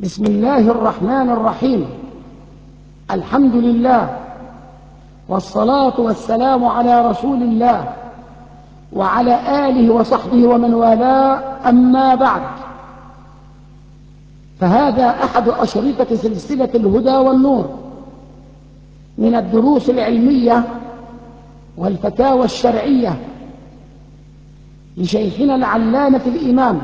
بسم الله الرحمن الرحيم. الحمد لله والصلاة والسلام على رسول الله وعلى آله وصحبه ومن والاه، أما بعد، فهذا أحد أشرطة سلسلة الهدى والنور من الدروس العلمية والفتاوى الشرعية لشيخنا العلامة الإمام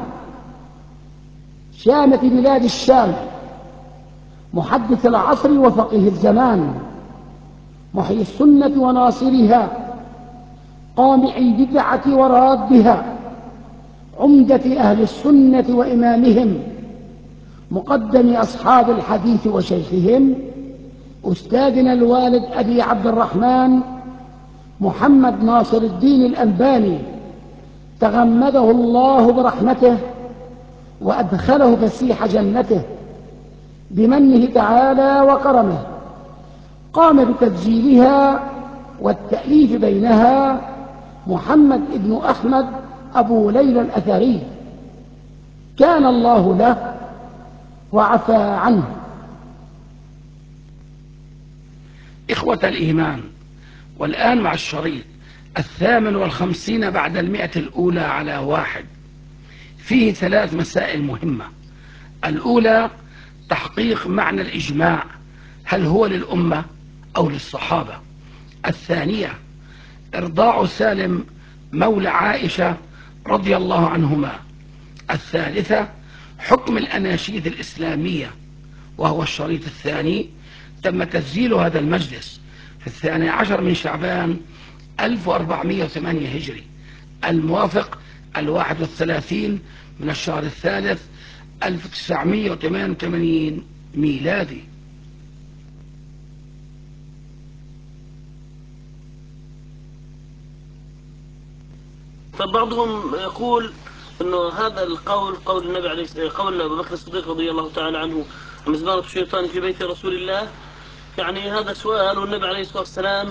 شامة بلاد الشام، محدث العصر وفقيه الزمان، محيي السنة وناصرها، قامع البدعة ورادها، عمدة أهل السنة وإمامهم، مقدم أصحاب الحديث وشيخهم، أستاذنا الوالد أبي عبد الرحمن محمد ناصر الدين الألباني، تغمده الله برحمته وأدخله فسيح جنته بمنه تعالى وكرمه. قام بتسجيلها والتأليف بينها محمد ابن أحمد أبو ليلى الأثري، كان الله له وعفى عنه. إخوة الإيمان، والآن مع الشريط 58 بعد 100 الأولى على 1. فيه 3 مسائل مهمة. الأولى تحقيق معنى الإجماع، هل هو للأمة أو للصحابة؟ الثانية إرضاع سالم مولى عائشة رضي الله عنهما. الثالثة حكم الأناشيد الإسلامية، وهو الشريط الثاني. تم تسجيل هذا المجلس في 12 من شعبان 1408 هجري، الموافق 31 من الشهر الثالث 1988 ميلادي. فبعضهم يقول انه هذا القول قول النبي عليه قول ابو بكر الصديق رضي الله تعالى عنه: مزمارة الشيطان في بيت رسول الله. يعني هذا سؤال، والنبي عليه الصلاه والسلام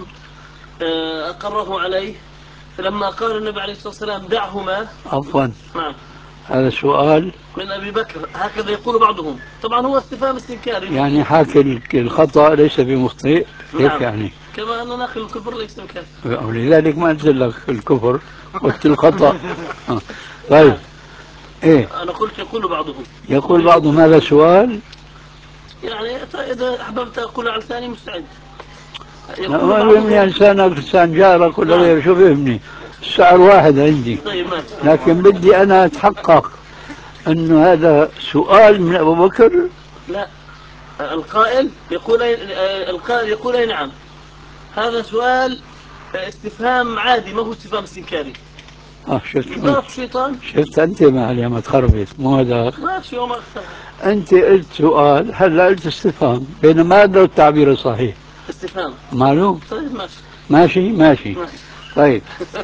اقره عليه، فلما قال النبي عليه الصلاه والسلام دعهما. عفوا، نعم، هذا سؤال من ابي بكر، هكذا يقول بعضهم. طبعا هو استفهام استنكاري، يعني حاكي الخطأ ليس بمخطئ، كيف نعم. يعني؟ كما ان ناقل الكفر ليس بكافر، ولذلك ما انزل لك الكفر، قلت الخطأ. طيب، نعم. ايه انا قلت يقول بعضهم. يقول بعضهم هذا سؤال. يعني اذا احببت اقول على الثاني مستعد. لا، يقول ما بعضهم. بيهمني انسانك انسان جارك ولا نعم. غيره، شو بيهمني؟ السؤال واحد عندي، طيب ماشي. لكن بدي انا اتحقق انه هذا سؤال من ابو بكر. لا، القائل يقول القائل يقول أي نعم. هذا سؤال استفهام عادي، ما هو استفهام استنكاري. مزارة الشيطان شفت انت معلي ما تخربط، مو هذا. ماشي وما اختار. انت قلت سؤال، هلا قلت استفهام، بينما هذا التعبير الصحيح استفهام. معلوم. طيب ماشي. ماشي ماشي. طيب،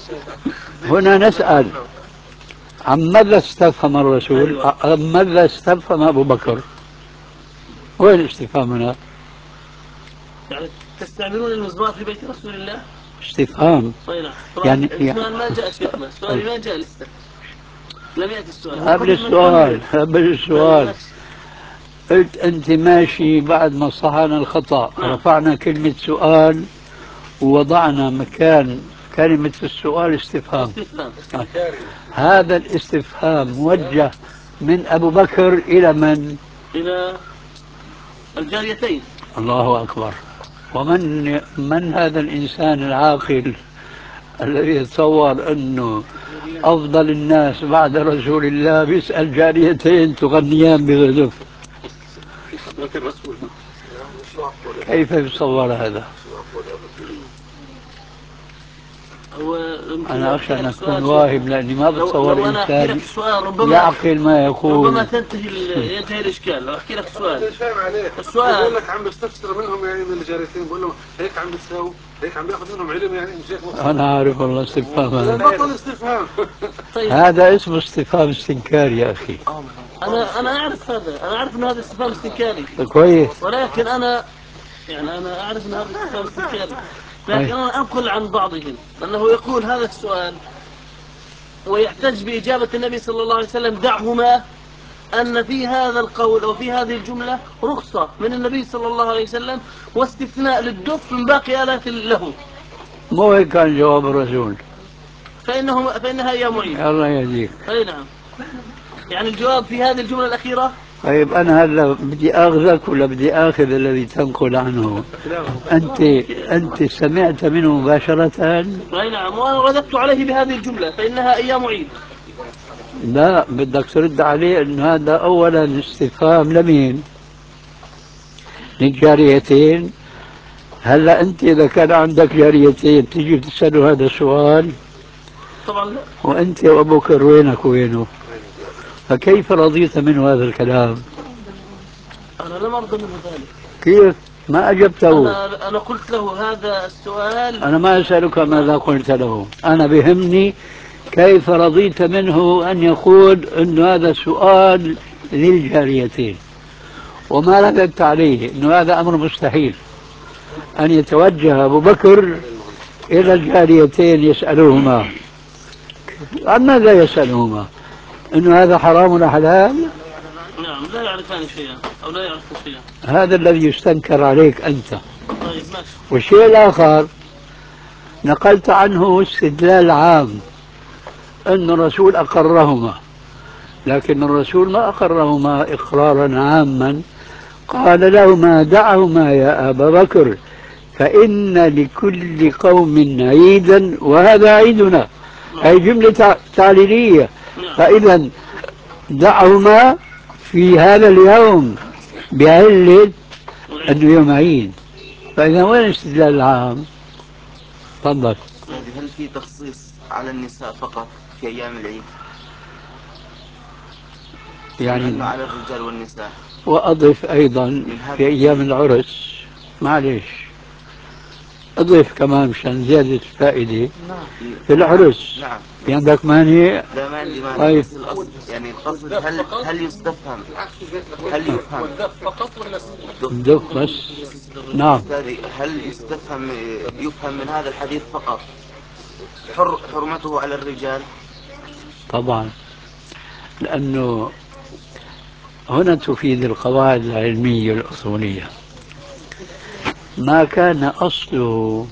هنا نسأل: عن ماذا استفهم الرسول؟ أيوة. عن ماذا استفهم أبو بكر؟ وين الاستفهام هنا؟ يعني تستعملون المزمار في بيت رسول الله؟ استفهام طيب نعم. طبعا يعني السؤال ما جاء شيخنا، السؤال ما جاء لسه، لم يأتي السؤال. قبل السؤال طيب قلت أنت ماشي بعد ما صحنا الخطأ. نعم. رفعنا كلمة سؤال ووضعنا مكان كلمة السؤال استفهام. استفهام. هذا الاستفهام موجه من أبو بكر إلى من؟ إلى الجاريتين. الله أكبر. ومن هذا الإنسان العاقل الذي يتصور أنه أفضل الناس بعد رسول الله بيسأل جاريتين تغنيان بغزف؟ كيف يتصور هذا؟ أنا أخشى أن أكون واهم، لأني ما بتصور لو أنا أحكي لك إنسان السؤال ربما يعقل ما يقول. ربما ينتهي الإشكال. لو أحكي لك السؤال. مش فاهم عليه. السؤال بقول لك عم بستفسر منهم، يعني من الجاريتين بقول لهم هيك عم بتساوي، هيك عم بياخذ منهم علم، يعني مش هيك مقصود. أنا عارف والله استفهام هذا. بطل استفهام. طيب. هذا اسمه استفهام استنكاري يا أخي. أنا أعرف هذا، أنا أعرف إن هذا استفهام استنكاري كويس. ولكن أنا أعرف إن هذا استفهام استنكاري، لكن أنا أنقل عن بعضهم أنه يقول هذا السؤال ويحتج بإجابة النبي صلى الله عليه وسلم دعهما، أن في هذا القول أو في هذه الجملة رخصة من النبي صلى الله عليه وسلم واستثناء للدف من باقي آلات له، مو هيك كان جواب الرسول؟ فإنها هي معيد. الله يهديك. أي نعم، يعني الجواب في هذه الجملة الأخيرة. طيب أنا هلا بدي آخذك ولا بدي آخذ الذي تنقل عنه؟ أنت سمعت منه مباشرة؟ أي نعم، وأنا رددت عليه بهذه الجملة فإنها هي معيد. لا، بدك ترد عليه أنه هذا أولا استفهام لمين؟ للجاريتين. هلا أنت إذا كان عندك جاريتين تيجي تسأله هذا السؤال؟ طبعا لا. وأنت وأبو بكر وينك وينه؟ فكيف رضيت منه هذا الكلام؟ أنا لم أرضى منه ذلك. كيف؟ ما أجبته. أنا قلت له هذا السؤال. أنا ما أسألك ماذا قلت له، أنا بهمني كيف رضيت منه أن يقول أن هذا سؤال للجاريتين، وما رددت عليه أنه هذا أمر مستحيل أن يتوجه أبو بكر إلى الجاريتين يسألهما عن ماذا يسألهما؟ أنه هذا حرام ولا حلال؟ نعم، لا يعرفان شيئا أو لا يعرفون شيئا. هذا الذي يستنكر عليك أنت. طيب ماشي. والشيء الآخر، نقلت عنه استدلال عام أن الرسول أقرهما، لكن الرسول ما أقرهما إقرارا عاما، قال لهما دعهما يا أبا بكر فإن لكل قوم عيدا وهذا عيدنا، أي جملة تعليلية. فإذا دعهما في هذا اليوم بعلة أنه يوم عيد، فإذا وين الاستدلال العام؟ تفضل. هل في تخصيص على النساء فقط في أيام العيد؟ يعني على الرجال والنساء. وأضف أيضا في أيام العرس، معلش أضف كمان مشان زيادة الفائدة في العرس. نعم. في عندك مانع؟ لا، ما عندي مانع. طيب. بس الأصل يعني القصد هل يستفهم؟ هل يفهم؟ فقط ولا الدف بس. نعم. هل يفهم من هذا الحديث فقط حرمته على الرجال؟ طبعا، لأنه هنا تفيد القواعد العلمية الأصولية. ما كان أصله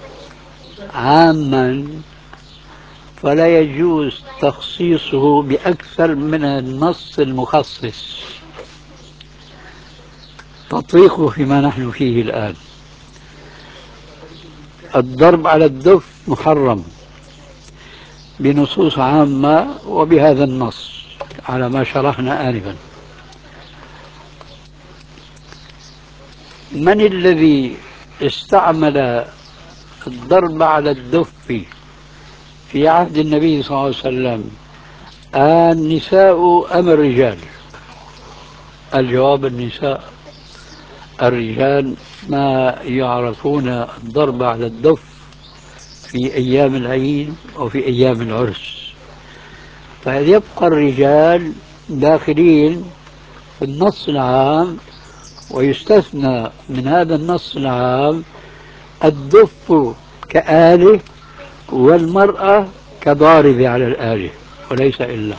عاما فلا يجوز تخصيصه بأكثر من النص المخصص، تطبيقه فيما نحن فيه الآن. الضرب على الدف محرم بنصوص عامة وبهذا النص على ما شرحنا آنفا. من الذي استعمل الضرب على الدف في عهد النبي صلى الله عليه وسلم؟ النساء أم الرجال؟ الجواب النساء. الرجال ما يعرفون الضرب على الدف في أيام العيد وفي أيام العرس، فيبقى الرجال داخلين في النص العام، ويستثنى من هذا النص العام الدف كآلة والمرأة كضاربة على الآلة وليس إلا.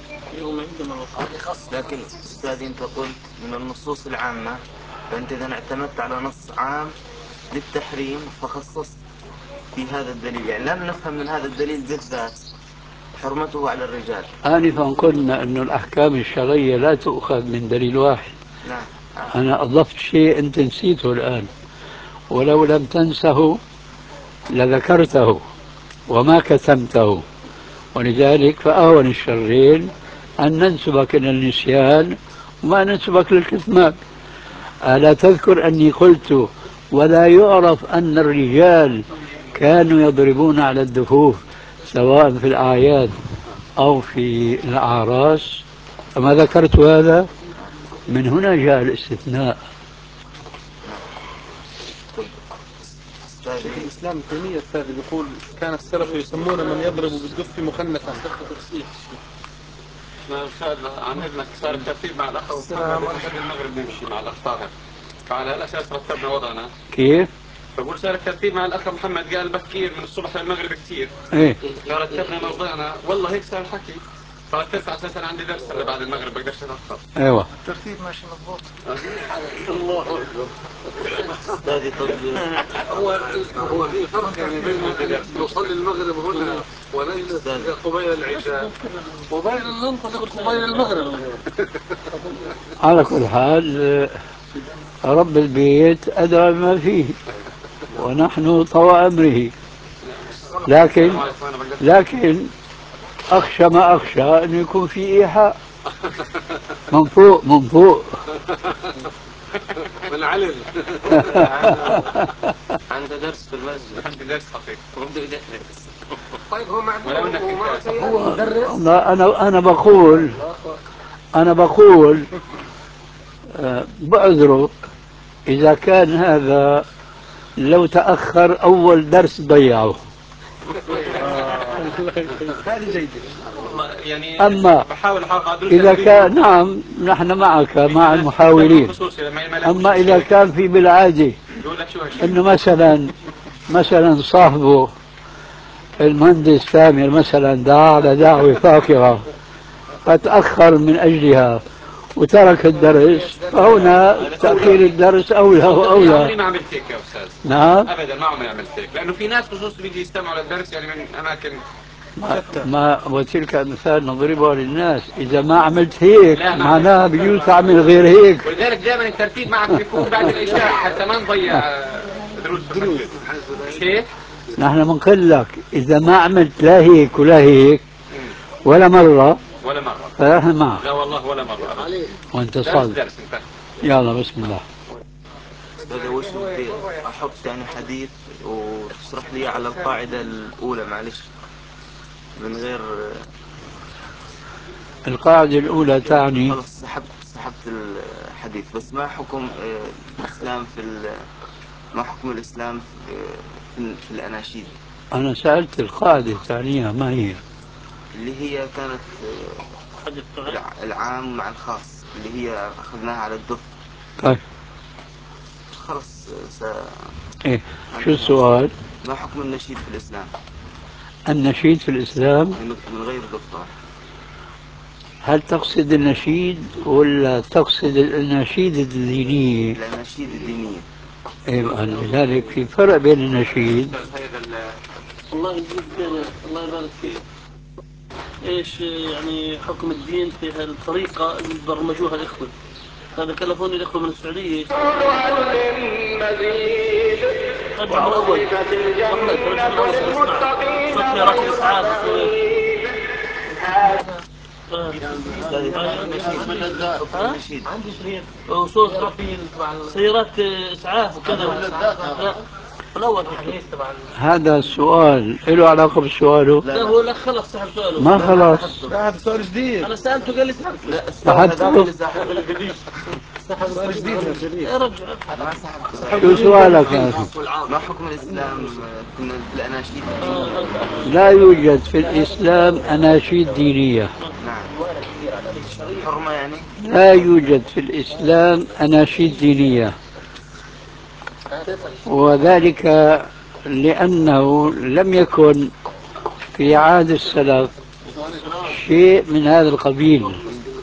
لكن أستاذ أنت قلت من النصوص العامة، فأنت إذا اعتمدت على نص عام للتحريم فخصصت في هذا الدليل، يعني لم نفهم من هذا الدليل بالذات حرمته على الرجال. آنفا قلنا أن الأحكام الشرعية لا تؤخذ من دليل واحد. نعم. أنا أضفت شيء أنت نسيته الآن، ولو لم تنسه لذكرته وما كتمته، ولذلك فأهون الشرين أن ننسبك إلى النسيان وما ننسبك للكتمان. ألا تذكر أني قلت ولا يعرف أن الرجال كانوا يضربون على الدفوف سواء في الأعياد أو في الأعراس؟ فما ذكرت هذا؟ من هنا جاء الاستثناء. شيخ الإسلام ابن تيمية الثاني بيقول كان السلف يسمون من يضرب بالدف مخنثا. عن ابنك صار الترتيب مع الاخ محمد قبل المغرب نمشي مع الاخ طاهر، فعلى هالاساس رتبنا وضعنا. كيف؟ بقول صار الترتيب مع الاخ محمد قال بكير من الصبح للمغرب كثير. ايه رتبنا موضعنا، والله هيك صار الحكي. صار 9 أساسا عندي درس اللي بعد المغرب بقدرش أتأخر. ايوه الترتيب ماشي مضبوط. الله أكبر. هذه طب هو في فرق يعني بين نصلي المغرب هنا ونجلس قبيل العشاء وبين ان ننطلق قبيل المغرب. على كل حال رب البيت أدرى ما فيه ونحن طوى أمره، لكن أخشى ما أخشى أن يكون في إيحاء من فوق من علم. عنده درس في المسجد. عندي درس حقيقي. وبده يدرس. طيب هو معذور هو مدرس. أنا بقول بعذره إذا كان هذا لو تأخر أول درس ضيعه. هذه جيدة. يعني أما بحاول إذا كان نعم نحن معك مع المحاولين. أما إذا كان في بالعادة أنه مثلا صاحبه المهندس سامر مثلا دعا على دعوة فاقرة فتأخر من أجلها وترك الدرس، فهنا تأخير الدرس أولى وأولى. عمري ما عملت هيك يا أستاذ. نعم أبدا ما عمري عملت هيك، لأنه في ناس خصوص بيجي يستمعوا للدرس يعني من أماكن شتى. ما وتلك مثال نضربها للناس، إذا ما عملت هيك معناها بيجوز تعمل غير هيك. ولذلك دائما الترتيب معك بيكون بعد العشاء حتى ما نضيع دروس في المسجد. مش هيك؟ نحن بنقول لك إذا ما عملت لا هيك ولا هيك ولا مرة فنحن معك. لا والله ولا مرة. وأنت صادق. درس انتهى. يلا بسم الله. هذا وش بدي أحط يعني حديث وتشرح لي على القاعدة الأولى معلش من غير. القاعدة الأولى تعني خلص سحبت الحديث، بس ما حكم الإسلام ما حكم الإسلام في الأناشيد. أنا سألت القاعدة تعنيها ما هي؟ اللي هي كانت العام مع الخاص اللي هي أخذناها على الدف. طيب خلص إيه شو السؤال؟ ما حكم النشيد في الإسلام؟ النشيد في الإسلام من غير دف طبعا. هل تقصد النشيد ولا تقصد الأناشيد الدينية؟ الأناشيد الدينية. أيوة لذلك في فرق بين النشيد. الله يجزيك خير، الله يبارك فيك. ايش يعني حكم الدين في هالطريقة اللي برمجوها الإخوة؟ هذا كلفوني الإخوة من السعودية. رجع من أول محمد، رجع من أول اسمع صوت خيارات الإسعاف. عندي شريط وصوت سيارات إسعاف وكذا. لا الأول الحديث تبع هذا السؤال له علاقة بسؤاله؟ لا هو لا خلص سحب سؤاله. ما خلص. هذا سؤال جديد. أنا سألته قال لي سحب. لا سحبته؟ سحب جديد. يا رجل ما سحبت. شو سؤالك يا أخي؟ ما حكم الإسلام في الأناشيد؟ لا يوجد في الإسلام أناشيد دينية. نعم. حرمة يعني؟ لا يوجد في الإسلام أناشيد دينية، وذلك لأنه لم يكن في عهد السلف شيء من هذا القبيل.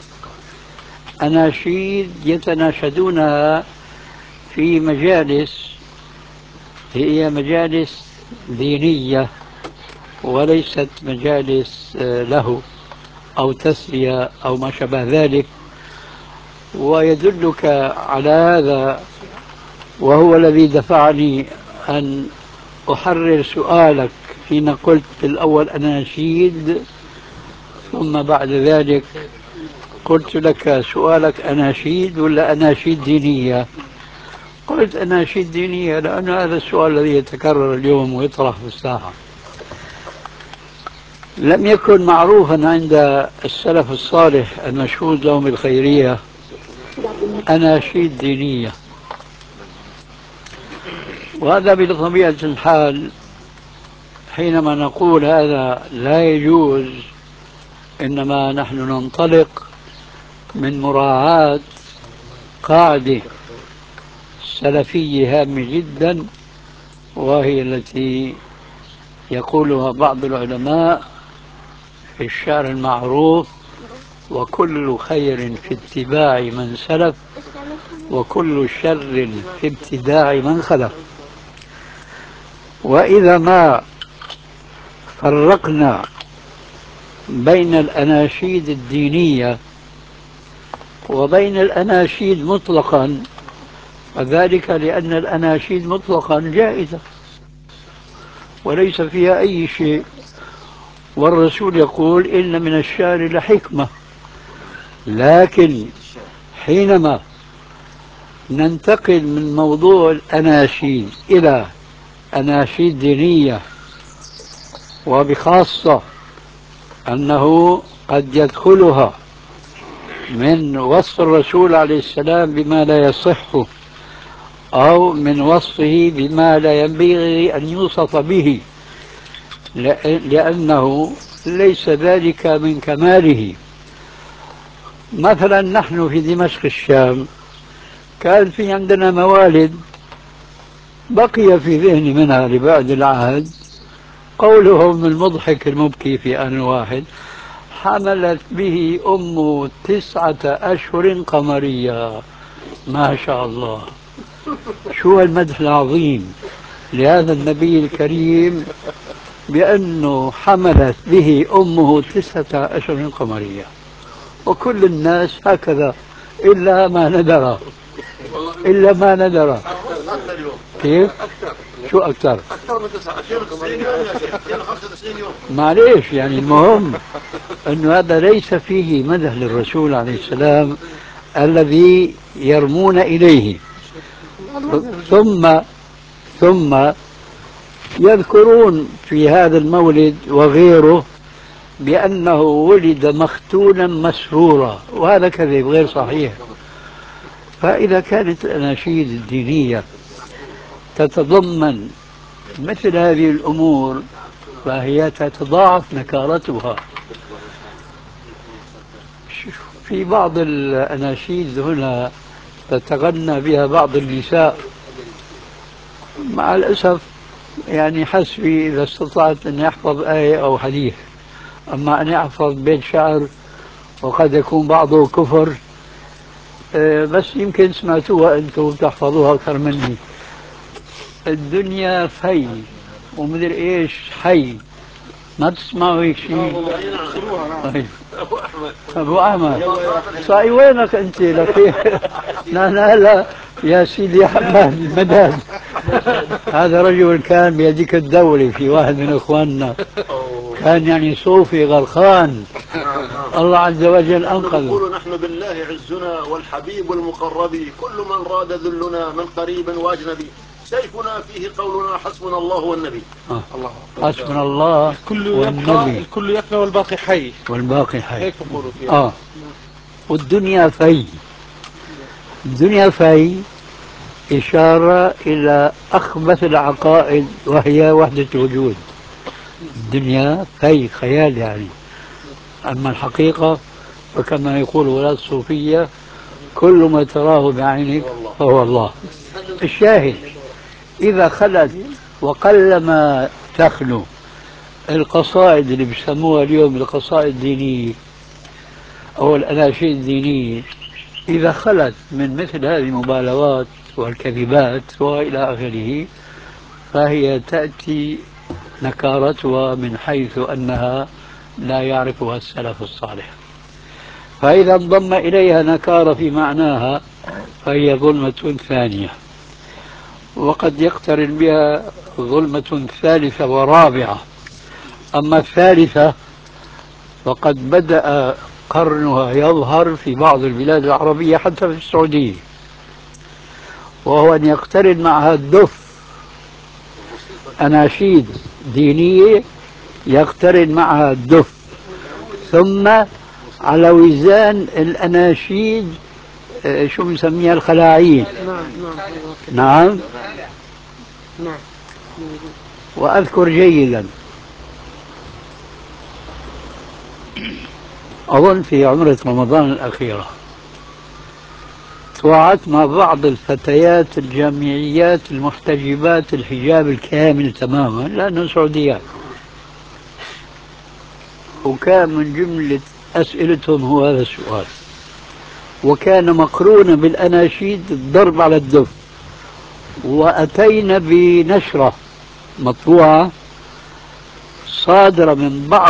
أناشيد يتناشدونها في مجالس هي مجالس دينية وليست مجالس له أو تسلية أو ما شابه ذلك. ويدلك على هذا وهو الذي دفعني أن أحرر سؤالك حين قلت الأول أناشيد ثم بعد ذلك قلت لك سؤالك أناشيد ولا أناشيد دينية؟ قلت أناشيد دينية لأن هذا السؤال الذي يتكرر اليوم ويطرح في الساحة. لم يكن معروفا عند السلف الصالح المشهود لهم بالخيرية أناشيد دينية، وهذا بطبيعة الحال حينما نقول هذا لا يجوز إنما نحن ننطلق من مراعاة قاعدة سلفية هامة جدا، وهي التي يقولها بعض العلماء في الشعر المعروف: وكل خير في اتباع من سلف، وكل شر في ابتداع من خلف. وإذا ما فرقنا بين الأناشيد الدينية وبين الأناشيد مطلقا، وذلك لأن الأناشيد مطلقا جائزة وليس فيها أي شيء، والرسول يقول إن من الشعر لحكمة. لكن حينما ننتقل من موضوع الأناشيد إلى أناشيد دينية، وبخاصة أنه قد يدخلها من وصف الرسول عليه السلام بما لا يصح، أو من وصفه بما لا ينبغي أن يوصف به، لأنه ليس ذلك من كماله. مثلا نحن في دمشق الشام كان في عندنا موالد بقي في ذهني منها لبعد العهد قولهم المضحك المبكي في آن واحد: حملت به أمه 9 أشهر قمرية. ما شاء الله، شو المدح العظيم لهذا النبي الكريم بأنه حملت به أمه 9 أشهر قمرية. وكل الناس هكذا إلا ما ندر، إلا ما ندر. كيف؟ شو أكثر؟ أكثر من 9 أشهر قمرية. 95 يوم. معليش، يعني المهم أنه هذا ليس فيه مدح للرسول عليه السلام الذي يرمون إليه. ثم يذكرون في هذا المولد وغيره بأنه ولد مختونا مسرورا، وهذا كذب غير صحيح. فإذا كانت الأناشيد الدينية تتضمن مثل هذه الأمور فهي تتضاعف نكارتها. في بعض الأناشيد هنا تتغنى بها بعض النساء، مع الأسف يعني حسبي إذا استطعت أن يحفظ آية أو حديث، أما أن يحفظ بيت شعر وقد يكون بعضه كفر، بس يمكن سمعتوها أنتم تحفظوها أكثر مني. الدنيا في ومدري إيش حي، ما تسمعوا هيك شيء؟ أبو أحمد صاي وينك أنت لكي؟ لا يا سيدي يا حماد المداد، هذا رجل كان بيديك الدولة في واحد من إخواننا، كان يعني صوفي غرقان، الله عز وجل أنقذه. نقول نحن بالله عزنا والحبيب المقرب، كل من راد ذلنا من قريب واجنبي، سيفنا فيه قولنا حسبنا الله والنبي. حسبنا الله والنبي. الكل يفنى والباقي حي. والباقي حي. هيك بقولوا فيها. والدنيا في، الدنيا في إشارة إلى أخبث العقائد وهي وحدة الوجود. الدنيا في خيال يعني، أما الحقيقة فكما يقول ولاة الصوفية: كل ما تراه بعينك فهو الله. الشاهد إذا خلت، وقلما تخلو القصائد اللي بيسموها اليوم القصائد الدينية أو الأناشيد الدينية، إذا خلت من مثل هذه المبالغات والكذبات وإلى آخره، فهي تأتي نكارتها من حيث أنها لا يعرفها السلف الصالح. فإذا انضم إليها نكارة في معناها فهي ظلمة ثانية، وقد يقترن بها ظلمة ثالثة ورابعة. أما الثالثة فقد بدأ قرنها يظهر في بعض البلاد العربية حتى في السعودية، وهو أن يقترن معها الدف، أناشيد دينية يقترن معها الدف، ثم على وزان الأناشيد شو بنسميها الخلاعين. نعم. وأذكر جيدا أظن في عمرة رمضان الأخيرة توعدت مع بعض الفتيات الجامعيات المحتجبات الحجاب الكامل تماما لأنه سعوديات، وكان من جملة أسئلتهم هو هذا السؤال. وكان مقرونا بالأناشيد الضرب على الدف. وأتينا بنشرة مطبوعة صادرة من بعض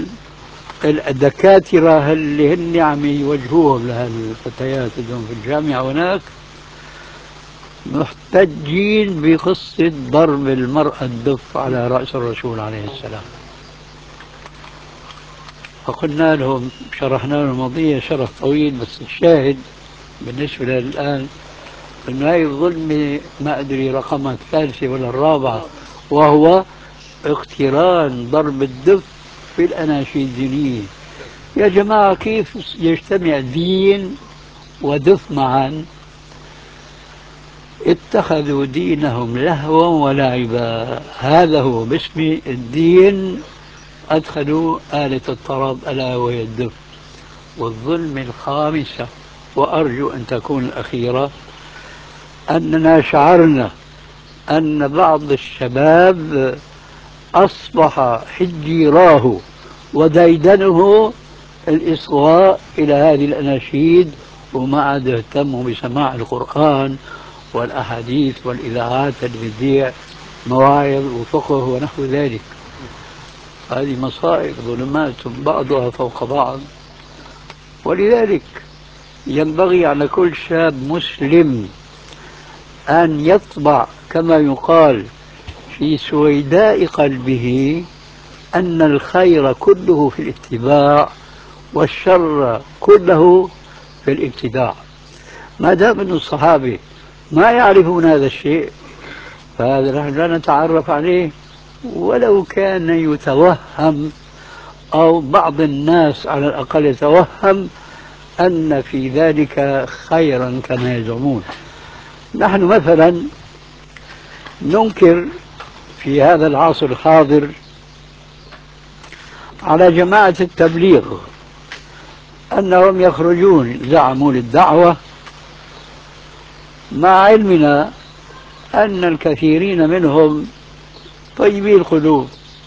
الدكاترة اللي هن عم يوجهوهم لهالفتيات اللي في الجامعة هناك، محتجين بقصة ضرب المرأة الدف على رأس الرسول عليه السلام. فقلنا لهم، شرحنا لهم الموضوع شرح طويل، بس الشاهد بالنسبة للآن أنه هاي الظلمة ما أدري رقمها الثالثة ولا الرابعة، وهو اقتران ضرب الدف في الأناشيد الدينية. يا جماعة كيف يجتمع دين ودف معا؟ اتخذوا دينهم لهوا ولعبا، هذا هو باسم الدين أدخلوا آلة الطرب ألا وهي الدف. والظلم الخامسة وأرجو أن تكون الأخيرة، أننا شعرنا أن بعض الشباب أصبح حجيراه وديدنه الإصغاء إلى هذه الأناشيد، وما عاد يهتموا بسماع القرآن والأحاديث والإذاعات اللي بتذيع مواعظ وفقه ونحو ذلك. هذه مصائب ظلمات بعضها فوق بعض. ولذلك ينبغي على كل شاب مسلم أن يطبع كما يقال في سويداء قلبه أن الخير كله في الاتباع والشر كله في الابتداع. ما دام أن الصحابة ما يعرفون هذا الشيء، فهذا نحن لا نتعرف عليه، ولو كان يتوهم أو بعض الناس على الأقل يتوهم أن في ذلك خيرا كما يزعمون. نحن مثلا ننكر في هذا العصر الحاضر على جماعة التبليغ أنهم يخرجون زعموا للدعوة، مع علمنا أن الكثيرين منهم طيبي القلوب،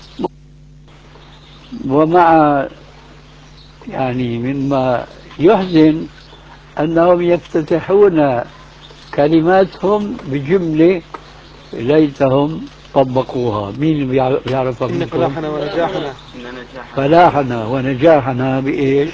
ومع يعني مما يحزن أنهم يفتتحون كلماتهم بجملة ليتهم طبقوها. مين بيعرفها إن فلاحنا ونجاحنا فلاحنا ونجاحنا بإيش؟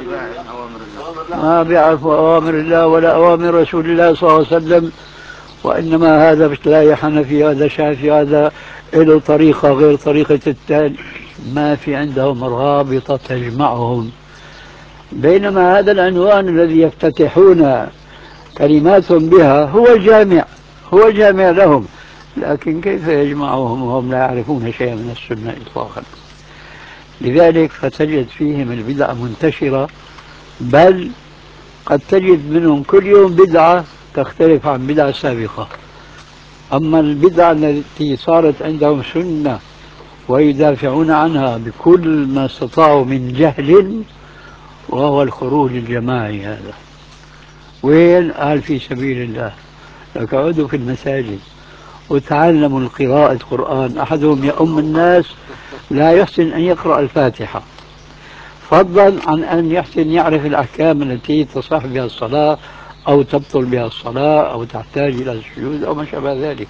ما بيعرفوا أوامر الله ولا أوامر رسول الله صلى الله عليه وسلم، وإنما هذا بتلاقي حنفي، هذا شافعي، هذا له طريقة غير طريقة الثاني، ما في عندهم رابطة تجمعهم. بينما هذا العنوان الذي يفتتحون كلماتهم بها هو جامع لهم، لكن كيف يجمعهم وهم لا يعرفون شيئا من السنة إطلاقا؟ لذلك فتجد فيهم البدع منتشرة، بل قد تجد منهم كل يوم بدعة تختلف عن بدعة سابقة. أما البدعة التي صارت عندهم سنة ويدافعون عنها بكل ما استطاعوا من جهل، وهو الخروج الجماعي، هذا وين؟ قال في سبيل الله. لك اقعدوا في المساجد وتعلموا القراءة قرآن. أحدهم يؤم الناس لا يحسن أن يقرأ الفاتحة، فضلا عن أن يحسن يعرف الأحكام التي تصح بها الصلاة أو تبطل بها الصلاة أو تحتاج إلى السجود أو ما شابه ذلك.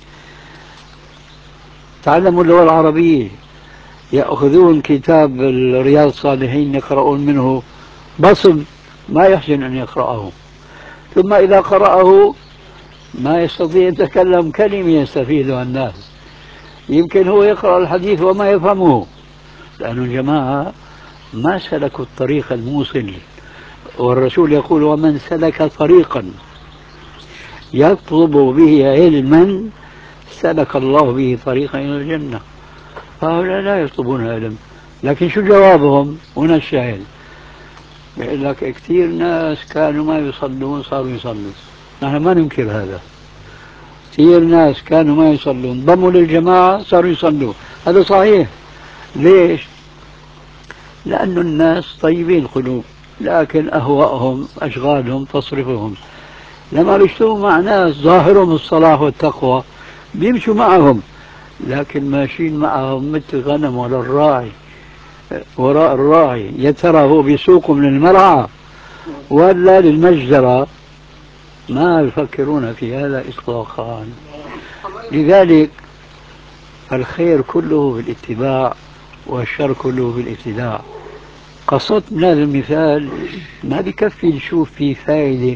تعلموا اللغة العربية، يأخذون كتاب رياض الصالحين يقرؤون منه بصم، ما يحسن أن يقرأه، ثم إذا قرأه ما يستطيع أن يتكلم كلمة يستفيدها الناس. يمكن هو يقرأ الحديث وما يفهمه، لأن الجماعة ما سلكوا الطريق الموصل. والرسول يقول: ومن سلك طريقا يطلب به علما سلك الله به طريقا إلى الجنة. فهؤلاء لا يطلبون علم، لكن شو جوابهم؟ هنا الشاهد. يقول لك كثير ناس كانوا ما يصلون صاروا يصلون. نحن ما ننكر هذا. كثير ناس كانوا ما يصلون انضموا للجماعة صاروا يصلون، هذا صحيح. ليش؟ لأن الناس طيبين القلوب، لكن أهواءهم أشغالهم تصرفهم. لما بيشتغلوا مع ناس ظاهرهم الصلاح والتقوى بيمشوا معهم، لكن ماشيين معهم مثل غنم ولا الراعي. وراء الراعي، يا ترى هو بيسوقهم للمرعى ولا للمجزرة؟ ما يفكرون في هذا إطلاقا. لذلك الخير كله بالاتباع والشر كله بالابتداع. قصدت من هذا المثال ما بكفي نشوف فيه فائدة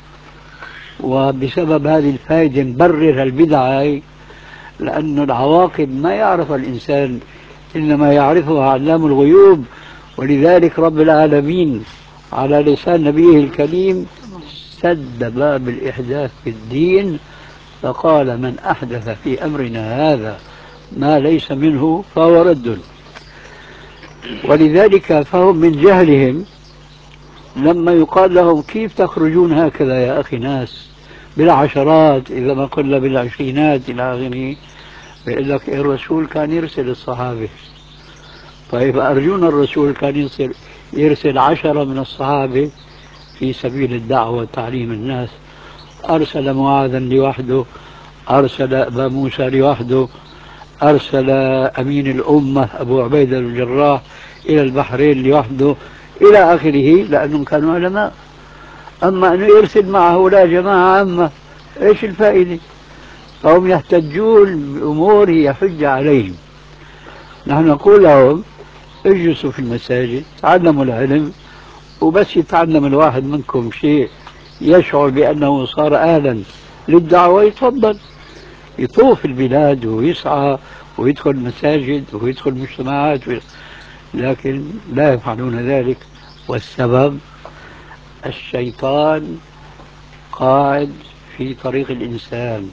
وبسبب هذه الفائدة نبرر البدعة، لأن العواقب ما يعرفها الإنسان إنما يعرفها علام الغيوب. ولذلك رب العالمين على لسان نبيه الكريم سد باب الإحداث في الدين فقال: من أحدث في أمرنا هذا ما ليس منه فهو رد. ولذلك فهم من جهلهم لما يقال لهم: كيف تخرجون هكذا يا أخي ناس بالعشرات إذا ما قلنا بالعشرينات إلى آخره، بيقول لك الرسول كان يرسل الصحابة. طيب أرجونا الرسول كان يرسل 10 من الصحابة في سبيل الدعوة وتعليم الناس. أرسل معاذا لوحده، أرسل أبا موسى لوحده، أرسل أمين الأمة أبو عبيدة الجراح إلى البحرين لوحده إلى آخره، لأنهم كانوا علماء. أما أنه يرسل مع هؤلاء جماعة عامة، إيش الفائدة؟ فهم يحتجون بأمور هي حجة عليهم. نحن نقول لهم: اجلسوا في المساجد، تعلموا العلم، وبس يتعلم الواحد منكم شيء يشعر بأنه صار أهلا للدعوة يتفضل يطوف البلاد ويسعى ويدخل المساجد ويدخل مجتمعات لكن لا يفعلون ذلك. والسبب الشيطان قاعد في طريق الإنسان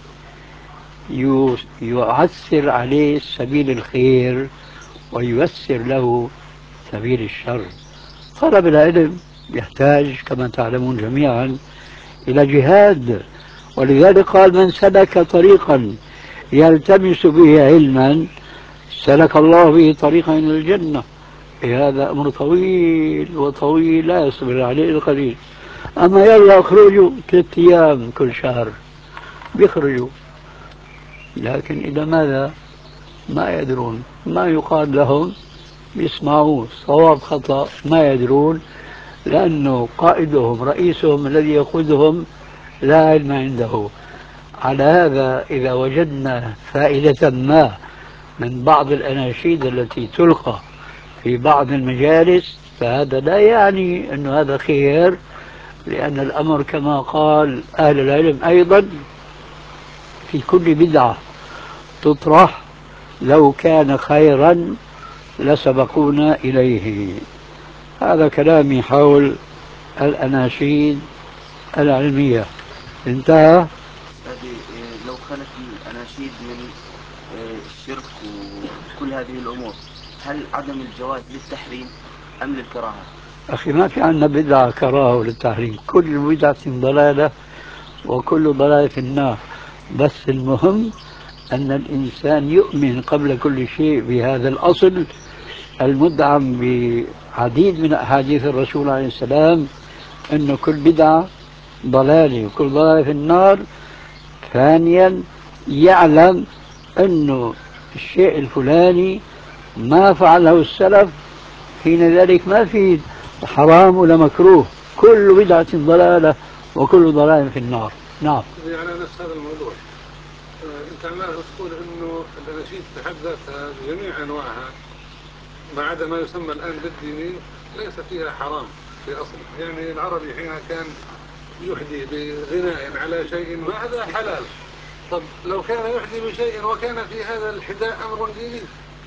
يعسر عليه سبيل الخير وييسر له سبيل الشر. طلب العلم يحتاج كما تعلمون جميعا إلى جهاد، ولذلك قال: من سلك طريقا يلتمس به علما سلك الله به طريقا إلى الجنة. هذا أمر طويل وطويل لا يصبر عليه القليل. أما يلا اخرجوا 3 أيام كل شهر بيخرجوا، لكن إلى ماذا؟ ما يدرون. ما يقال لهم يسمعوا صواب خطأ ما يدرون، لأنه قائدهم رئيسهم الذي يقودهم لا علم عنده. على هذا إذا وجدنا فائدة ما من بعض الأناشيد التي تلقى في بعض المجالس فهذا لا يعني أن هذا خير، لأن الأمر كما قال أهل العلم أيضا: في كل بدعة تطرح لو كان خيرا لسبقونا إليه. هذا كلامي حول الأناشيد العلمية. انتهى. لو خلت الأناشيد من الشرك وكل هذه الأمور، هل عدم الجواز للتحريم أم للكراهة؟ أخي ما في عندنا بدعة كراهة للتحريم، كل بدعة ضلالة وكل ضلالة في النار. بس المهم أن الإنسان يؤمن قبل كل شيء بهذا الأصل المدعم بعديد من أحاديث الرسول عليه السلام، أن كل بدعة ضلالة وكل ضلالة في النار. ثانيا يعلم أنه الشيء الفلاني ما فعله السلف، حين ذلك ما في حرام ولا مكروه، كل بدعة ضلالة وكل ضلالة في النار. نعم. على نفس هذا الموضوع، أنت عمال تقول إنه الأناشيد بحد ذاتها بجميع أنواعها ما عدا ما يسمى الآن بالديني ليس فيها حرام في أصله. يعني العربي حين كان يحدي بغناء على شيء فهذا حلال. طب لو كان يحدي بشيء وكان في هذا الحداء أمر ديني،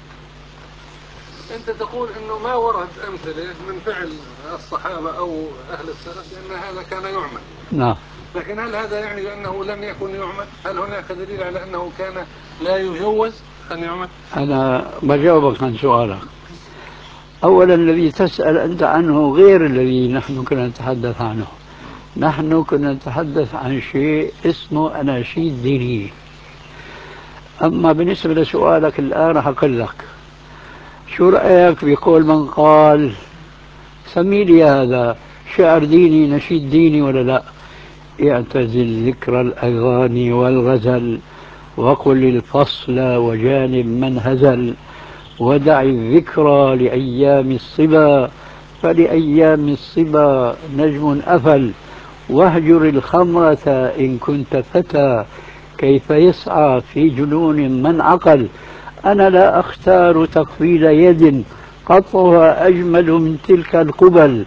أنت تقول إنه ما ورد أمثلة من فعل الصحابة أو أهل السلف لأن هذا كان يعمل. نعم. لكن هل هذا يعني بأنه لم يكن يعمل؟ هل هناك دليل على أنه كان لا يجوز أن يعمل؟ أنا بجاوبك عن سؤالك. أولا الذي تسأل أنت عنه غير الذي نحن كنا نتحدث عنه. نحن كنا نتحدث عن شيء اسمه أناشيد دينية. أما بالنسبة لسؤالك الآن راح أقول لك شو رأيك بقول من قال سمي لي هذا شعر ديني نشيد ديني ولا لا؟ اعتزل ذكر الأغاني والغزل وقل الفصل وجانب من هزل ودع الذكرى لأيام الصبا، فلأيام الصبا نجم أفل، واهجر الخمرة إن كنت فتى، كيف يسعى في جنون من عقل. أنا لا أختار تقبيل يد قطعها أجمل من تلك القبل،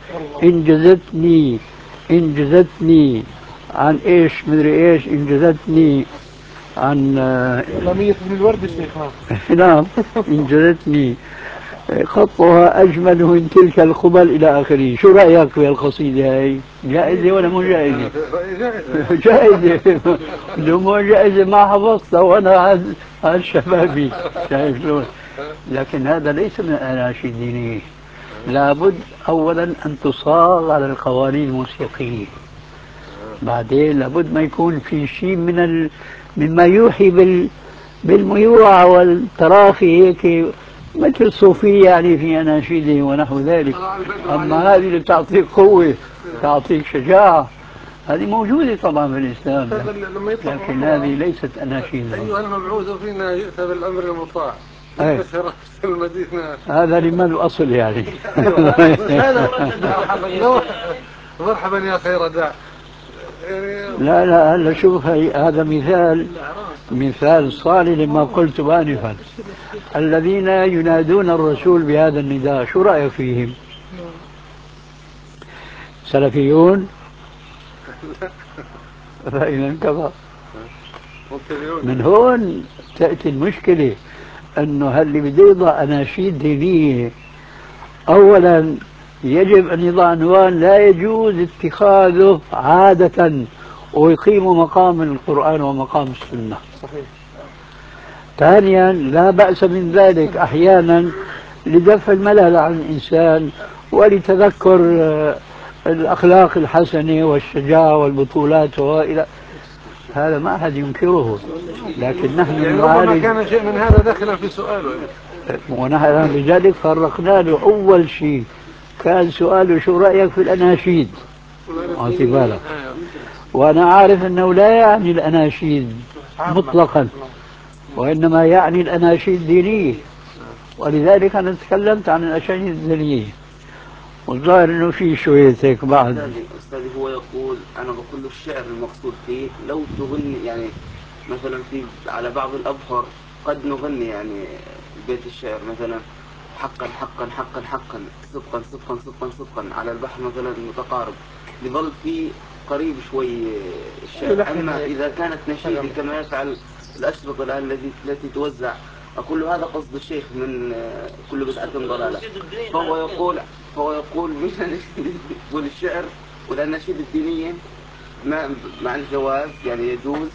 إن جزتني عن إيش مدري إيش، إن جزتني عن لمية بن الورد الشيخ. نعم، إن جزتني خطها أجمل من تلك القبل إلى آخره. شو رأيك في القصيدة هاي؟ جائزة ولا مو جائزة؟ جائزة. لو مو جائزة ما حفظتها وأنا عن شبابي، شايف شلون؟ لكن هذا ليس من الأناشيد الدينية. لابد أولا أن تصاغ على القوانين الموسيقية، بعدين لابد ما يكون في شيء مما يوحي بالميوعة والتراخي هيك، مثل الصوفية يعني في أناشيده ونحو ذلك. أما هذه اللي تعطيك قوة، تعطيك شجاعة، هذه موجودة طبعا في الإسلام، لكن هذه ليست أناشيد. أيها المبعوث فينا جئت بالأمر المطاع، شرفت المدينة. هذا لمن الأصل يعني. مرحبا يا خير داع. لا لا، هلا شوف، هذا مثال صالح لما قلت آنفا. الذين ينادون الرسول بهذا النداء شو رأيك فيهم؟ سلفيون؟ فإذا كفى. من هون تأتي المشكلة، أنه هل بده يضع أناشيد دينية أولا يجب أن يضع عنوان لا يجوز اتخاذه عادة ويقيم مقام القرآن ومقام السنة. صحيح. ثانيا لا بأس من ذلك أحيانا لدفع الملل عن الإنسان ولتذكر الأخلاق الحسنة والشجاعة والبطولات وإلى هذا ما أحد ينكره، لكن نحن يعني ربما كان شيء من هذا داخلا في سؤاله، ونحن لذلك فرقنا له. أول شيء كان سؤاله شو رأيك في الأناشيد، بالك. وأنا عارف أنه لا يعني الأناشيد مطلقا، وإنما يعني الأناشيد الدينية، ولذلك أنا تكلمت عن الأناشيد الدينية، والظاهر أنه في شوية هيك بعد. أستاذي هو يقول، أنا بقول له الشعر المقصود فيه لو تغني يعني مثلا على بعض الأبحر قد نغني يعني بيت الشعر مثلا حقا حقا حقا حقا، صدقا صدقا صدقا صدقا، على البحر مثلا متقارب، يظل في قريب شوي الشعر. أما إذا كانت نشيدي كما يفعل الأشرطة الآن التي توزع، أقول له هذا قصد الشيخ من كل بدعة ضلالة. فهو يقول يقول الشعر والأناشيد الدينية مع الجواز يعني يجوز.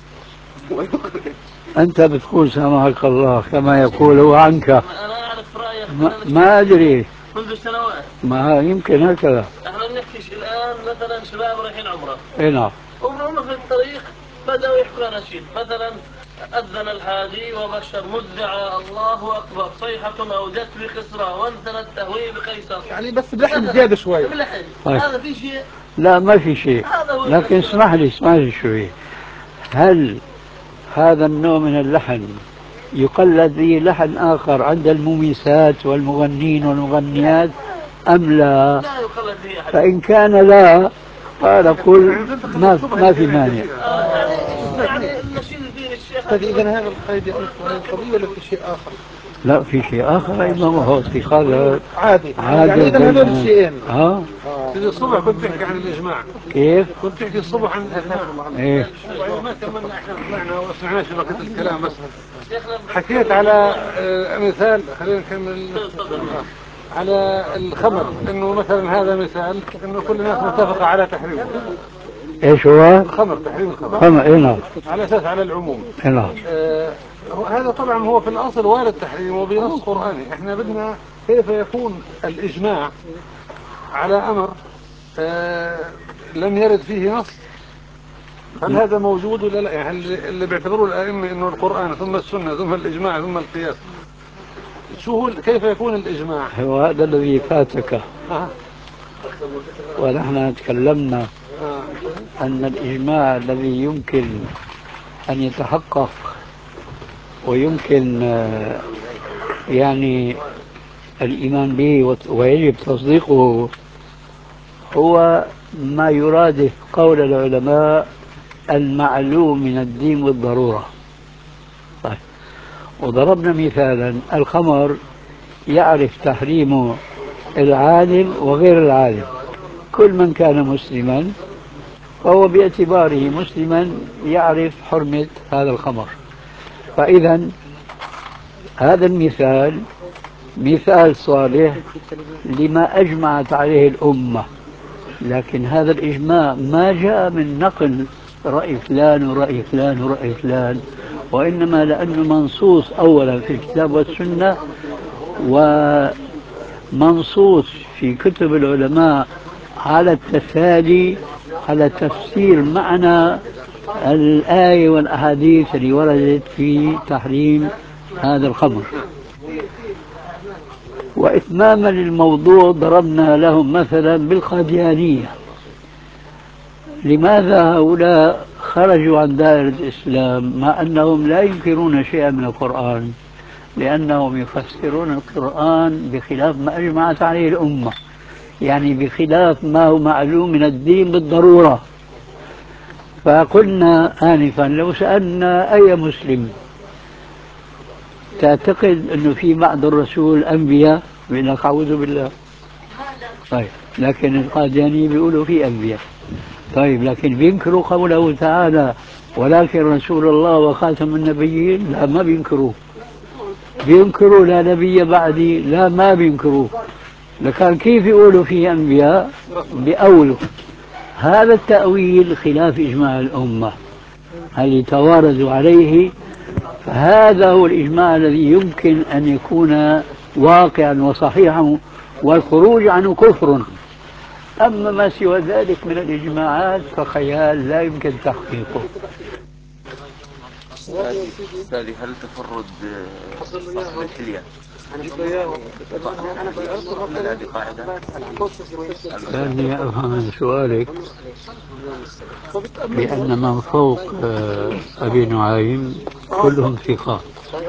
أنت بتقول سامحك الله كما يقول هو عنك. أنا أعرف رأيك. ما أدري منذ سنوات. ما يمكن هكذا. احنا بنحكي الآن مثلا شباب رايحين عمرة. اي نعم. هم في الطريق بدأوا يحكوا أناشيد، مثلا أذن الحادي وبشر مدعى الله أكبر، صيحة أودت بكسرى وانثنى التهويه بقيصر، يعني بس بلحن زيادة شوي. بلحن. هذا في شيء؟ لا ما في شيء، لكن اسمح لي شوي. هل هذا النوع من اللحن يقلد به لحن آخر عند المميسات والمغنين والمغنيات أم لا؟ لا يقلد به أحد. فإن كان لا قال قل ما في مانع. يعني النشيد الديني الشيخ. إذا هذا القيد قضية ولا في شيء آخر؟ لا في شيء آخر أيضا، وهو اتخاذ عادي. يعني إذا هذول الشيئين. الصبح كنت تحكي عن الإجماع. كيف؟ كنت تحكي الصبح عن الإجماع. إيه. ما كملنا احنا طلعنا وسمعناش بقية الكلام، بس حكيت على مثال. خلينا نكمل على الخمر، انه مثلا هذا مثال انه كل الناس متفقة على تحريمه. ايش هو؟ الخمر، تحريم الخمر. خمر اي نعم. على اساس على العموم. اي نعم. هذا طبعا هو في الاصل وارد تحريمه بنص قرآني. احنا بدنا كيف يكون الاجماع على امر لم يرد فيه نص. هل هذا موجود ولا لا؟ يعني اللي بيعتبروه الائمه انه القرآن ثم السنة ثم الاجماع ثم القياس، شو هو كيف يكون الاجماع؟ هو هذا الذي فاتك. ونحن تكلمنا أن الإجماع الذي يمكن أن يتحقق ويمكن يعني الإيمان به ويجب تصديقه هو ما يرادف قول العلماء المعلوم من الدين بالضرورة. طيب، وضربنا مثالا الخمر يعرف تحريمه العالم وغير العالم. كل من كان مسلما فهو باعتباره مسلما يعرف حرمة هذا الخمر. فإذا هذا المثال مثال صالح لما أجمعت عليه الأمة، لكن هذا الإجماع ما جاء من نقل رأي فلان ورأي فلان ورأي فلان، وإنما لأنه منصوص أولا في الكتاب والسنة، ومنصوص في كتب العلماء على التسالي على تفسير معنى الآية والأحاديث اللي وردت في تحريم هذا الخمر. وإتماما للموضوع ضربنا لهم مثلا بالقاديانية. لماذا هؤلاء خرجوا عن دائرة الإسلام مع أنهم لا ينكرون شيئا من القرآن؟ لأنهم يفسرون القرآن بخلاف ما أجمعت عليه الأمة، يعني بخلاف ما هو معلوم من الدين بالضرورة. فقلنا آنفا لو سألنا أي مسلم تعتقد أنه في بعد الرسول أنبياء؟ بيقول لك أعوذ بالله. طيب، لكن القادياني بيقولوا في أنبياء. طيب، لكن بينكروا قوله تعالى ولكن رسول الله وخاتم النبيين؟ لا، ما بينكروه. بينكروا لا نبي بعدي؟ لا، ما بينكروه. لكن كيف يقولوا في أنبياء؟ بأولوا. هذا التأويل خلاف إجماع الأمة هل يتواردوا عليه، فهذا هو الإجماع الذي يمكن أن يكون واقعا وصحيحا، والخروج عنه كفر. أما ما سوى ذلك من الإجماعات فخيال لا يمكن تحقيقه. أستاذي، هل تفرد صاحب الحلية هذه قاعدة؟ لأني أفهم من سؤالك بأن من فوق أبي نعيم كلهم ثقات،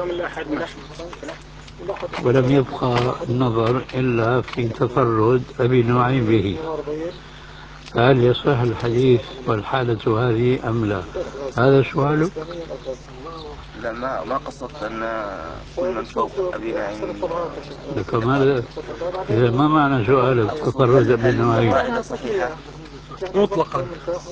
ولم يبقى النظر إلا في تفرد أبي نعيم به، فهل يصح الحديث والحالة هذه أم لا؟ هذا سؤالك؟ لا، ما قصدت أن كل من فوق أبي نعيم. لك ماذا إذا ما معنى سؤالك تفرد أبي نعيم؟ قاعدة صحيحة مطلقا.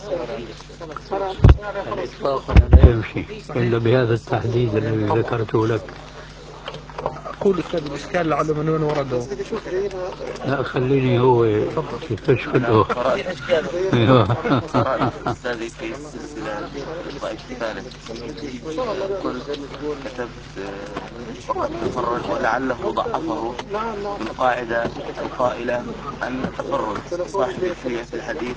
الإطلاق لا يمشي إلا بهذا التحديد الذي ذكرته لك. أقول أستاذ الإشكال لعله من وين ورده. لا، خليني هو يستشكله. قرأت أستاذي في السلسلة الطائف الثالث كتبت وقد تفرد ولعله ضعفه بالقاعدة القائلة أن تفرد صاحب الحلية في الحديث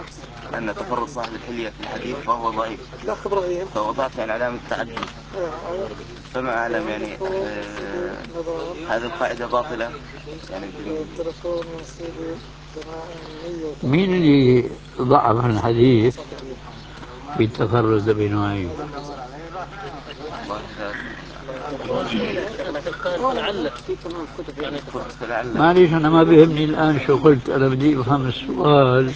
فهو ضعيف، فوضعت يعني علامة تعجب. فما أعلم يعني هذه القاعدة باطلة يعني. مين اللي ضعف الحديث بالتفرد أبي نعيم؟ معليش، أنا ما بيهمني الآن شو قلت، أنا بدي أفهم السؤال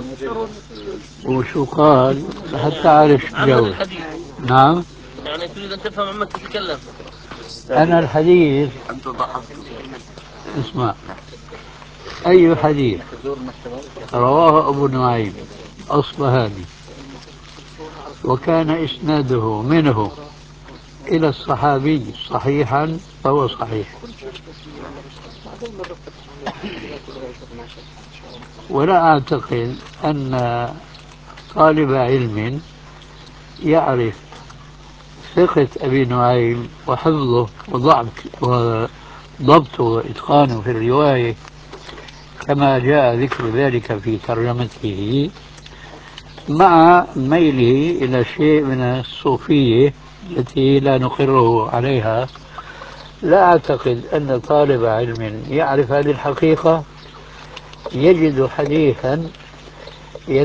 وشو قال حتى أعرف شو جاوب. نعم، يعني تريد أن تفهم عما تتكلم. أنا الحديث أنت ضعفت. اسمع، أي حديث رواه أبو نعيم أصبهاني وكان إسناده منه إلى الصحابي صحيحا فهو صحيح، ولا أعتقد أن طالب علم يعرف ثقة أبي نعيم وحفظه وضبطه وإتقانه في الرواية كما جاء ذكر ذلك في ترجمته، مع ميله إلى شيء من الصوفية التي لا نقره عليها. لا أعتقد أن طالب علم يعرف هذه الحقيقة يجد حديثا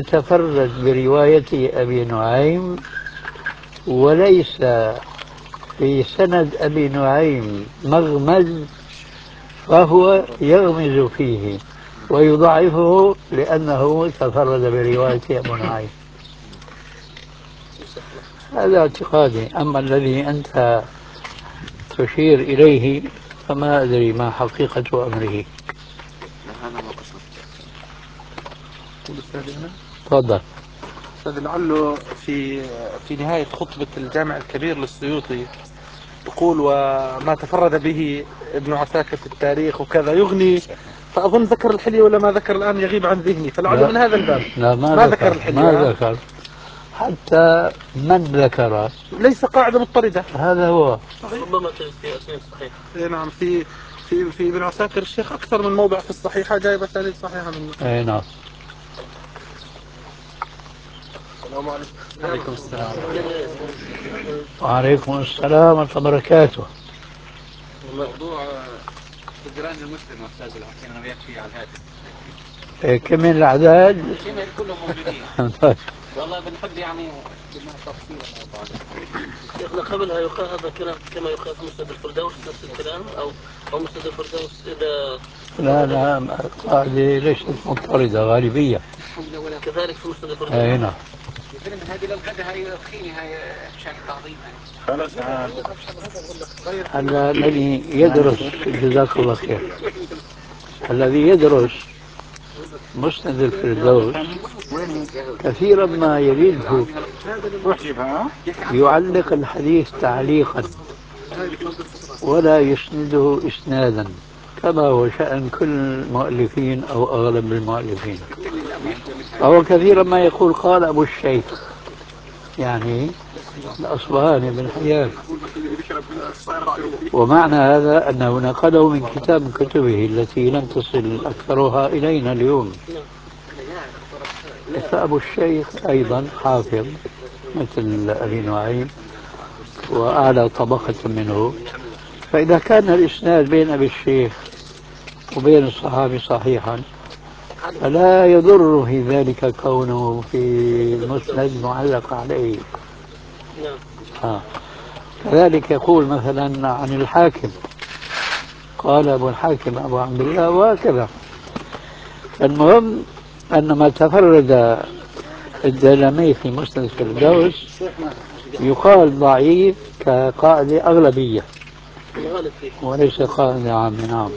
يتفرد برواية أبي نعيم وليس في سند أبي نعيم مغمز فهو يغمز فيه ويضعفه لأنه تفرد برواية أبو نعيم. هذا اعتقادي. أما الذي أنت تشير إليه فما أدري ما حقيقة أمره. تفضل. أستاذ لعله في نهاية خطبة الجامع الكبير للسيوطي يقول وما تفرد به ابن عساكر في التاريخ وكذا يغني، فأظن ذكر الحلية ولا ما ذكر الآن يغيب عن ذهني، فلعله من هذا الباب. لا ما ذكر الحلية. ما ذكر حتى من ذكر ليس قاعدة مضطردة. هذا هو. ربما في أسانيد صحيحة. نعم في ابن عساكر الشيخ أكثر من موضع في الصحيحة جايب أسانيد صحيحة منه. أي نعم. السلام عليكم. وعليكم السلام. وعليكم السلام ورحمة الله وبركاته. موضوع فدران المسلم أستاذ الحكيم أنا وياك فيه على الهاتف. كم من الأعداد؟ كمان كلهم موجودين. والله بنحب يعني بدنا تفصيل الموضوع ده. شيخنا قبلها يقال هذا كلام كما يقال في مسند الفردوس نفس الكلام أو مسند الفردوس إذا لا هذه ليست مضطردة غالبية. كذلك في مسند الفردوس. أي نعم. هذه للغدا هاي رخيني هاي عشان تعظيمها. خلاص هذا الذي يدرس جزاك الله خير. الذي يدرس مسند الفردوس كثيرا ما يجده يعلق الحديث تعليقا ولا يسنده إسنادا كما هو شأن كل المؤلفين أو أغلب المؤلفين. فهو كثيرا ما يقول قال أبو الشيخ، يعني الأصبهاني بن حيان، ومعنى هذا أنه نقله من كتاب من كتبه التي لم تصل أكثرها إلينا اليوم. فأبو الشيخ أيضا حافظ مثل أبي نعيم وأعلى طبقة منه، فإذا كان الإسناد بين أبي الشيخ وبين الصحابي صحيحا فلا يضر في ذلك كونه في المسند معلق عليه. كذلك يقول مثلا عن الحاكم قال أبو الحاكم أبو عبد الله وهكذا. المهم أن ما تفرد الدلمي في مسند الفردوس يقال ضعيف كقاعدة أغلبية وليس قاعدة عامة. نعم.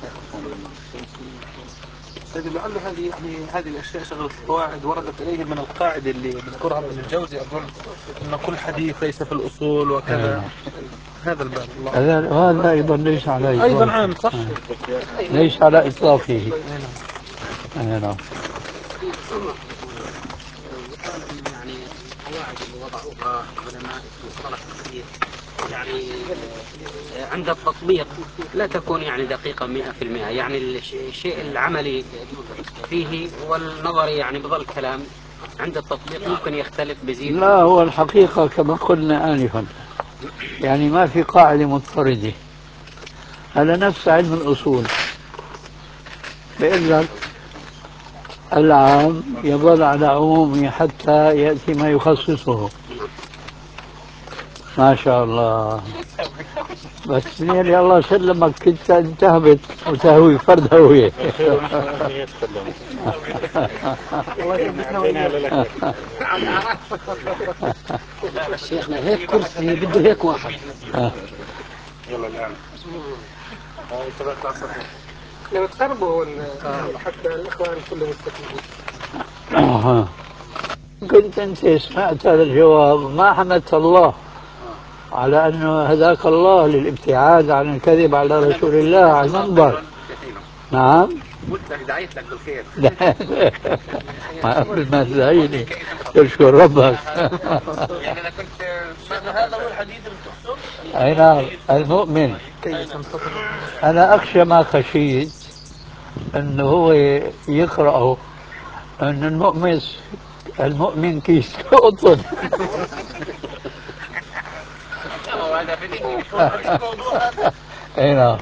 سيدي لعله هذه الاشياء شغله القواعد وردت اليه من القاعده اللي بذكرها ابن الجوزي اظن ان كل حديث ليس في الاصول وكذا. هذا الباب. هذا ايضا ليس على إطلاقه. ايضا عام صح. ليس على اطلاقه. نعم. يعني القواعد اللي وضعوها علماء مصطلح الحديث يعني عند التطبيق لا تكون يعني دقيقة 100%، يعني الشيء العملي فيه والنظري يعني بظل كلام عند التطبيق ممكن يختلف بزيد. لا هو الحقيقة كما قلنا آنفا يعني ما في قاعدة مضطردة. هذا نفس علم الأصول بيقول لك العام يظل على عمومه حتى يأتي ما يخصصه. ما شاء الله. بس يعني الله سلمك كنت انتهبت وتهوي فرد هوية. شيخنا هيك كرسي بده هيك واحد. يلا الآن. لو تقربوا حتى الاخوان كلهم يستفيدوا. كنت انت سمعت هذا الجواب ما حمدت الله على انه هداك الله للابتعاد عن الكذب على رسول الله على المنبر. نعم. قلت لك دعيت لك بالخير. ما قبل ما تدعيني تشكر ربك. يعني انا كنت هذا هو الحديث اللي تقصد؟ اي نعم. المؤمن انا اخشى ما خشيت انه هو يقرأه ان المؤمن كيس قطن. هذا بدي اي نعم.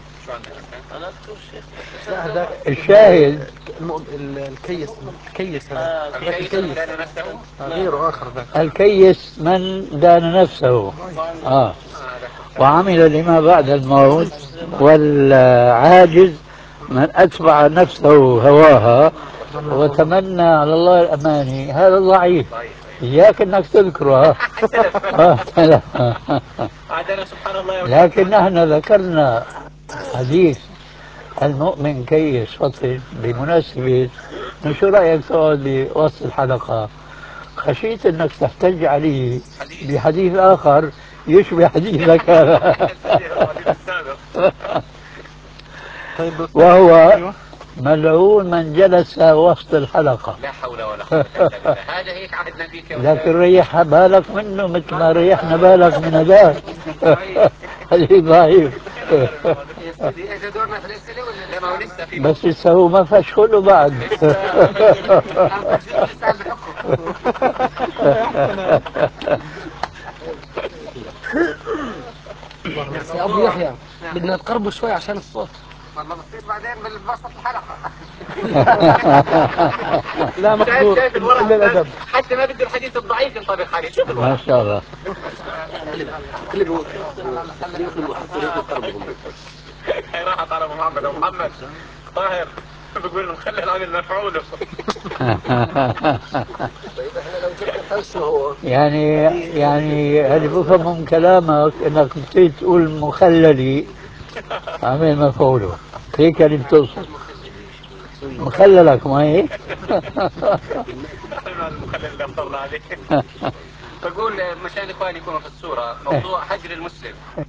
هذا الشاهد الكيس هذا غيره اخر ذاك. الكيس من دان نفسه. وعمل لما بعد الموت، والعاجز من أتبع نفسه هواها وتمنى على الله الأماني هذا ضعيف. إياك أنك تذكره. لكن نحن ذكرنا حديث المؤمن كيس فطن بمناسبة شو رأيك تقعد بوسط الحلقة؟ خشيت أنك تحتج عليه بحديث آخر يشبه حديثك هذا. وهو ملعون من جلس وسط الحلقة. لا حول ولا قوة إلا بالله. هذا هيك عهدنا فيك. لكن ريح بالك منه مثل ما ريحنا بالك من هذاك. هذه ضعيف. بس لسه هو ما فشخله بعد. يا ابو يحيى بدنا نقربه شوي عشان الصوت. والله بصير بعدين بالوسط الحلقة. لا مقدور إلا الأدب. حتى ما بده الحديث الضعيف ينطبق عليه. شوف ما شاء الله. هي راحت على محمد. أبو محمد طاهر بقول لهم خلي العامل مفعوله. يعني اللي بفهمه من كلامك انك بتصير تقول مخللي عامل مفعوله، هيك اللي بتقصد مخللك ما هيك؟ المخلل اللي اخترنا عليه. بقول مشان اخواني يكونوا في الصورة، موضوع حجر المسلم